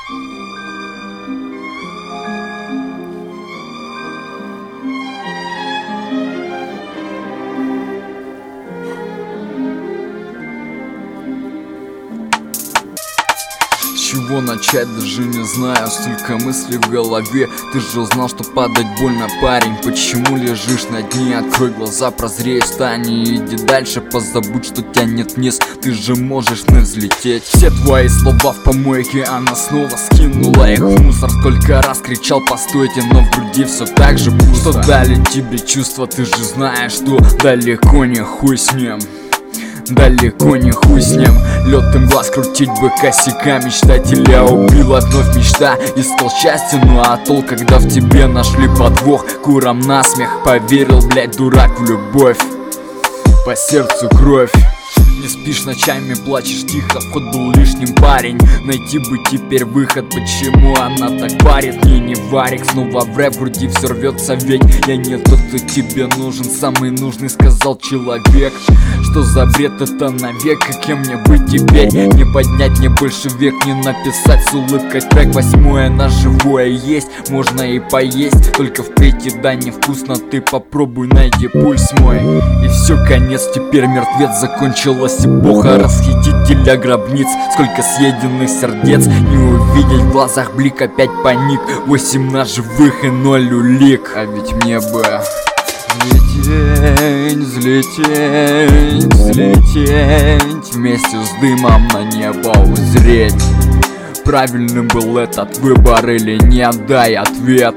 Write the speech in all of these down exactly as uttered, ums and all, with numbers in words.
С чего начать, даже не знаю, столько мыслей в голове. Ты же узнал, что падать больно, парень. Почему лежишь на дне? Открой глаза, прозрей, встань и иди дальше. Позабудь, что тянет вниз, ты же можешь не взлететь. Все твои слова в помойке, она снова скинула их в мусор. Сколько раз кричал, постойте, но в груди все так же пусто. Что дали тебе чувства, ты же знаешь, что далеко не хуй с ним. Далеко не хуй с ним. Лед им глаз, крутить бы косяка. Мечтателя убила вновь мечта. Искал счастье, ну а толк, когда в тебе нашли подвох. Курам насмех, поверил, блять, дурак, в любовь. По сердцу кровь. Не спишь ночами, плачешь тихо, вход был лишним, парень. Найти бы теперь выход, почему она так парит? Мне не варик, снова в рэп, в груди все рвется, ведь я не тот, кто тебе нужен. Самый нужный, сказал человек. Что за бред это навек, а кем мне быть теперь? Не поднять мне больше век, не написать с улыбкой трек. Восьмое на живое есть, можно и поесть. Только впредь еда невкусно, ты попробуй, найди пульс мой. И все, конец, теперь мертвец, закончилась эпоха расхитителя гробниц. Сколько съеденных сердец, не увидеть в глазах блик, опять паник. Восемь на живых и ноль улик. А ведь мне бы взлететь, взлететь, взлететь, вместе с дымом на небо узреть. Правильным был этот выбор или нет, дай ответ.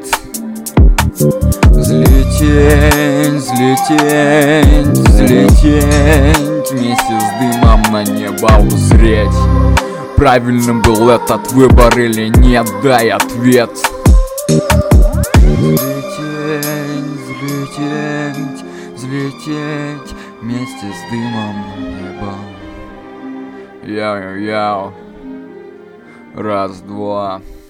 Взлететь, взлететь, взлететь, вместе с дымом на небо узреть. Правильным был этот выбор или нет, дай ответ. Взлететь, взлететь, взлететь, вместе с дымом на небо. Яу-яу, раз, два.